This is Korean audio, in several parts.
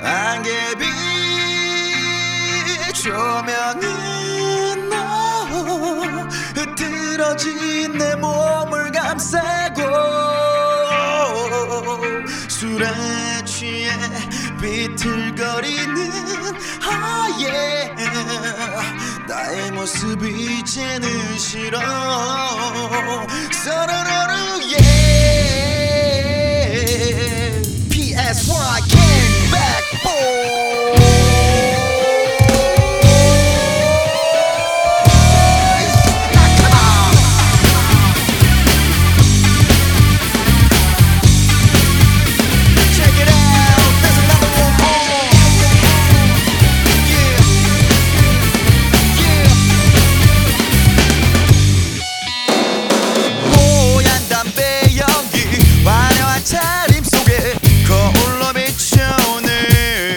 안개빛 조명은 너 흐트러진 내 몸을 감싸고 술에 취해 비틀거리는 나의 모습이 이제는 싫어 서로를 PSY came back 차림 속에 거울로 비춰오는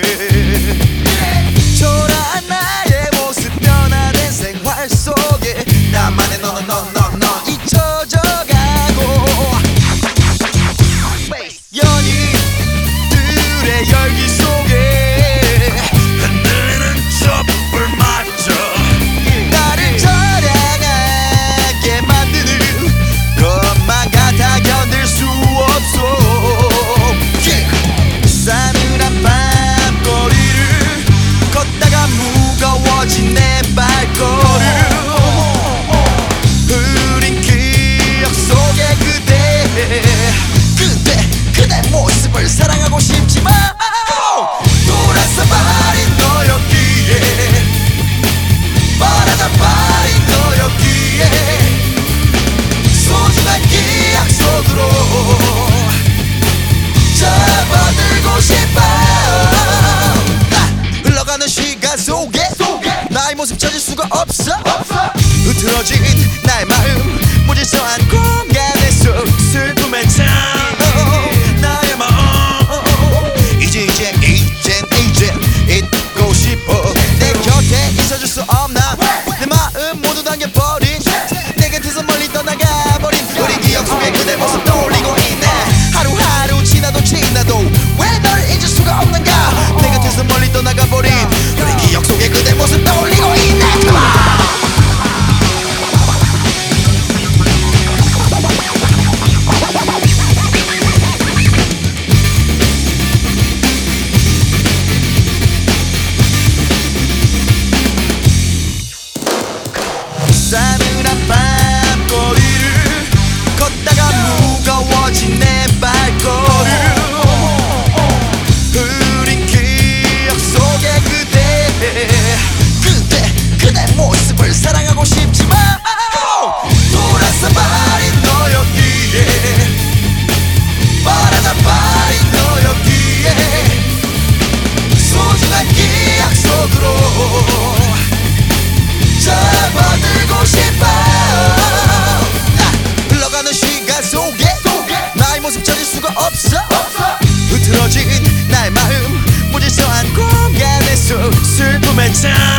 초라한 나의 모습 변화된 생활 속에 나만의 너 잊혀져가고 연인들의 열기 속에 흔들리는 촛불 맞춰 나를 저량하게 만드는 것만 같아 견딜 수 없어 싸늘한 밤거리를 걷다가 무거워진 내 발걸음 흐린 기억 속에 그대 모습을 사랑하고 싶지만 돌아서 버린 너였기에 바라다 버린 너였기에 소중한 기억 속으로 접어들고 싶어 흘러가는 시간 속에 나의 모습 찾을 수가 없어 흐트러진 나의 마음 무질서한 공간에서 슬픔에 잠 나의 마음 이젠 잊고 싶어 내 곁에 있어줄 수 없나 내 마음 모두 당겨버린 내 곁에서 멀리 떠나가버린 우리 기억 속에 그대 모습 떠올리고 있네 하루하루 지나도 왜 널 잊을 수가 없는가 내 곁에서 멀리 떠나가버린 우리 기억 속에 그대 모습 떠올리고 있네 싸늘한 밤거리를 걷다가 무거워진 내 발걸음 흐린 기억 속에 그대 모습을 사랑하고 싶지만 돌아서 버린 너였기에 바라다 버린 너였기에 소중한 기억 속으로 접어들고 싶어 흘러가는 시간 속에 나의 모습 찾을 수가 없어 흐트러진 나의 마음 무질서한 공간에서 슬픔에 잠